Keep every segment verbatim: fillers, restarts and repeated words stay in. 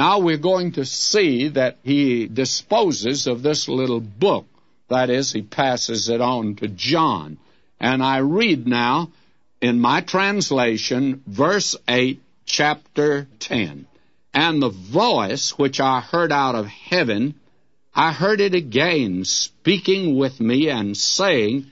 Now we're going to see that he disposes of this little book. That is, he passes it on to John. And I read now in my translation, verse eight, chapter ten. And the voice which I heard out of heaven, I heard it again, speaking with me and saying,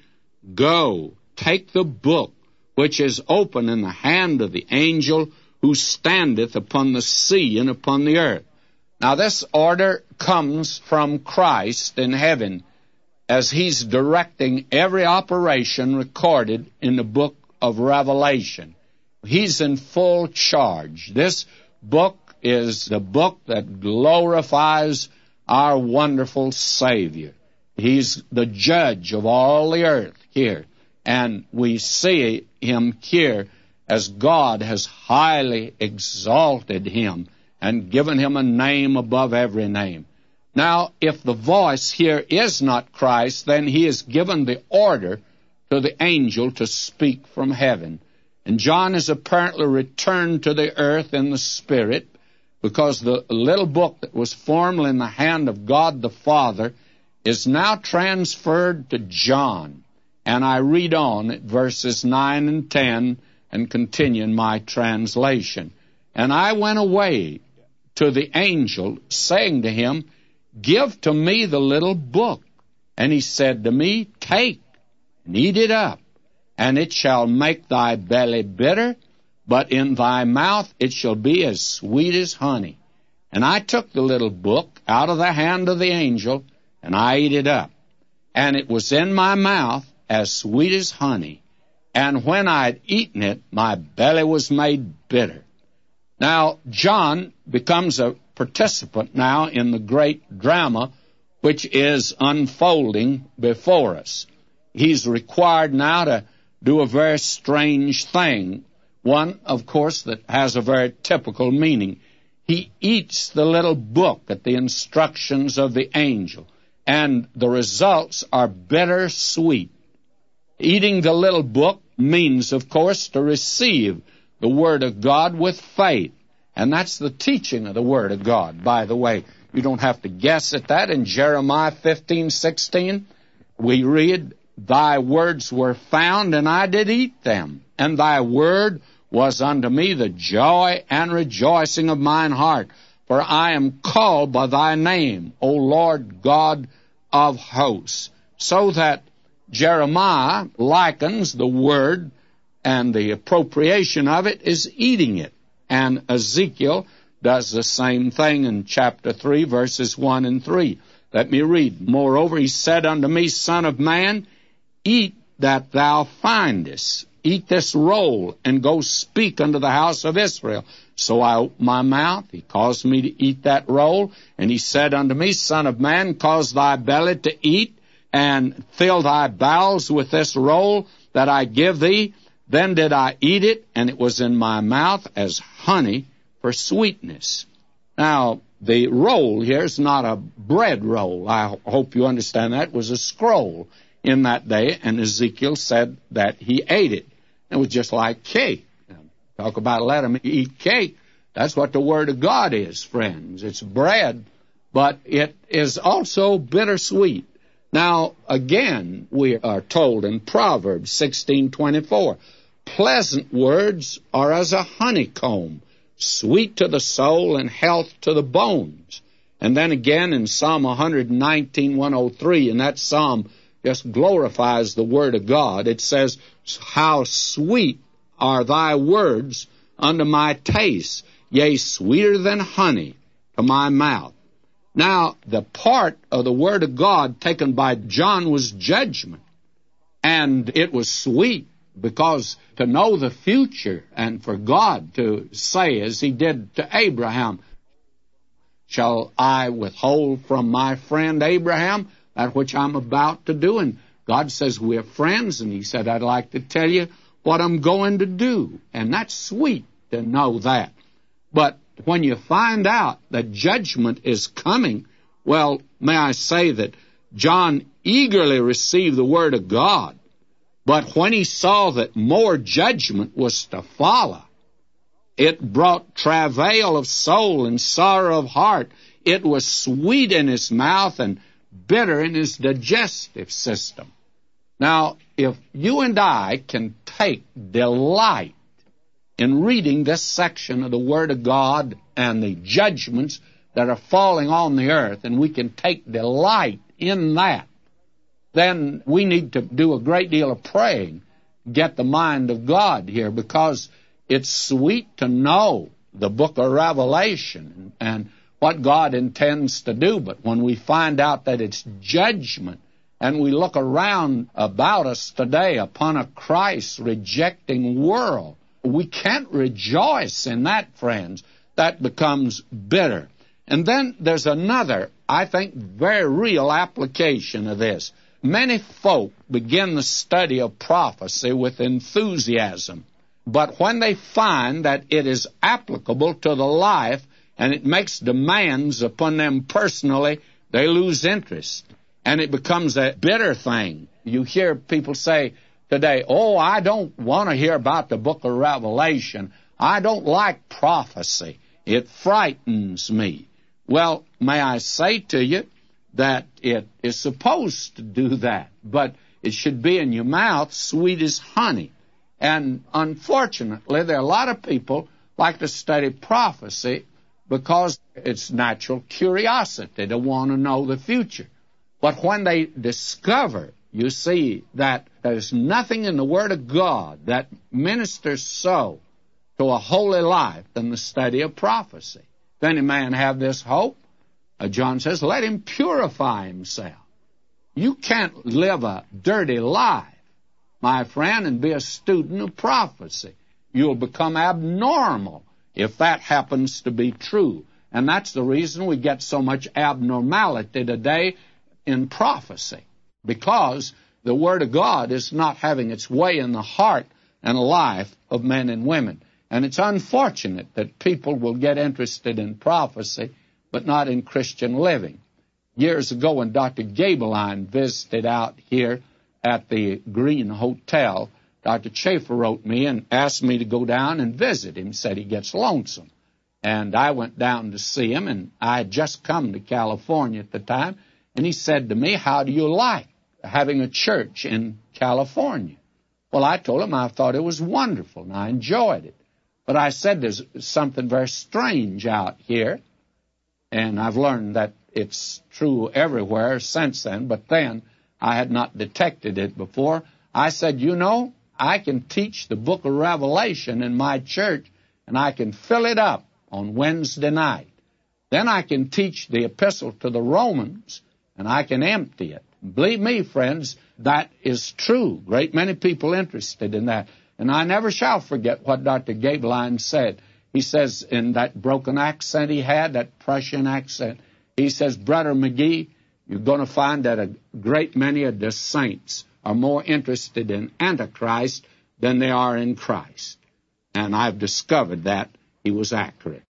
Go, take the book which is open in the hand of the angel who standeth upon the sea and upon the earth. Now this order comes from Christ in heaven as he's directing every operation recorded in the book of Revelation. He's in full charge. This book is the book that glorifies our wonderful Savior. He's the judge of all the earth here, and we see him here as God has highly exalted him and given him a name above every name. Now, if the voice here is not Christ, then he is given the order to the angel to speak from heaven. And John is apparently returned to the earth in the Spirit, because the little book that was formerly in the hand of God the Father is now transferred to John. And I read on at verses nine and ten and continue in my translation. And I went away to the angel, saying to him, Give to me the little book. And he said to me, Take and eat it up, and it shall make thy belly bitter, but in thy mouth it shall be as sweet as honey. And I took the little book out of the hand of the angel, and I ate it up. And it was in my mouth as sweet as honey. And when I had eaten it, my belly was made bitter. Now, John becomes a participant now in the great drama which is unfolding before us. He's required now to do a very strange thing. One, of course, that has a very typical meaning. He eats the little book at the instructions of the angel, and the results are bittersweet. Eating the little book means, of course, to receive the Word of God with faith, and that's the teaching of the Word of God. By the way, you don't have to guess at that. In Jeremiah fifteen sixteen, we read, Thy words were found, and I did eat them, and thy word was unto me the joy and rejoicing of mine heart. For I am called by thy name, O Lord God of hosts. So that Jeremiah likens the word, and the appropriation of it is eating it. And Ezekiel does the same thing in chapter three, verses one and three. Let me read. Moreover, he said unto me, Son of man, eat that thou findest. Eat this roll, and go speak unto the house of Israel. So I opened my mouth. He caused me to eat that roll. And he said unto me, Son of man, cause thy belly to eat, and fill thy bowels with this roll that I give thee. Then did I eat it, and it was in my mouth as honey for sweetness. Now, the roll here is not a bread roll. I hope you understand that. It was a scroll in that day, and Ezekiel said that he ate it. It was just like cake. Talk about let him eat cake. That's what the Word of God is, friends. It's bread, but it is also bittersweet. Now, again, we are told in Proverbs sixteen twenty-four, pleasant words are as a honeycomb, sweet to the soul and health to the bones. And then again in Psalm one nineteen, one oh three, and that psalm just glorifies the Word of God. It says, How sweet are thy words unto my taste, yea, sweeter than honey to my mouth. Now, the part of the Word of God taken by John was judgment, and it was sweet, because to know the future and for God to say, as he did to Abraham, shall I withhold from my friend Abraham that which I'm about to do? And God says, we're friends, and he said, I'd like to tell you what I'm going to do. And that's sweet to know that. But when you find out that judgment is coming, well, may I say that John eagerly received the Word of God, but when he saw that more judgment was to follow, It brought travail of soul and sorrow of heart. It was sweet in his mouth and bitter in his digestive system. Now, if you and I can take delight in reading this section of the Word of God and the judgments that are falling on the earth, and we can take delight in that, then we need to do a great deal of praying, get the mind of God here, because it's sweet to know the book of Revelation and what God intends to do. But when we find out that it's judgment, and we look around about us today upon a Christ-rejecting world, we can't rejoice in that, friends. That becomes bitter. And then there's another, I think, very real application of this. Many folk begin the study of prophecy with enthusiasm, but when they find that it is applicable to the life and it makes demands upon them personally, they lose interest, and it becomes a bitter thing. You hear people say today, oh, I don't want to hear about the book of Revelation. I don't like prophecy. It frightens me. Well, may I say to you that it is supposed to do that, but it should be in your mouth sweet as honey. And unfortunately, there are a lot of people like to study prophecy because it's natural curiosity to want to know the future. But when they discover, you see, that there's nothing in the Word of God that ministers so to a holy life than the study of prophecy. If any man have this hope, uh, John says, let him purify himself. You can't live a dirty life, my friend, and be a student of prophecy. You'll become abnormal if that happens to be true. And that's the reason we get so much abnormality today in prophecy, because the Word of God is not having its way in the heart and life of men and women. And it's unfortunate that people will get interested in prophecy, but not in Christian living. Years ago, when Doctor Gabeline visited out here at the Green Hotel, Doctor Chafer wrote me and asked me to go down and visit him. Said he gets lonesome. And I went down to see him, and I had just come to California at the time, and he said to me, how do you like having a church in California? Well, I told him I thought it was wonderful, and I enjoyed it. But I said there's something very strange out here, and I've learned that it's true everywhere since then, but then I had not detected it before. I said, you know, I can teach the book of Revelation in my church, and I can fill it up on Wednesday night. Then I can teach the epistle to the Romans, and I can empty it. Believe me, friends, that is true. Great many people interested in that. And I never shall forget what Doctor Gabeline said. He says in that broken accent he had, that Prussian accent, he says, Brother McGee, you're going to find that a great many of the saints are more interested in Antichrist than they are in Christ. And I've discovered that he was accurate.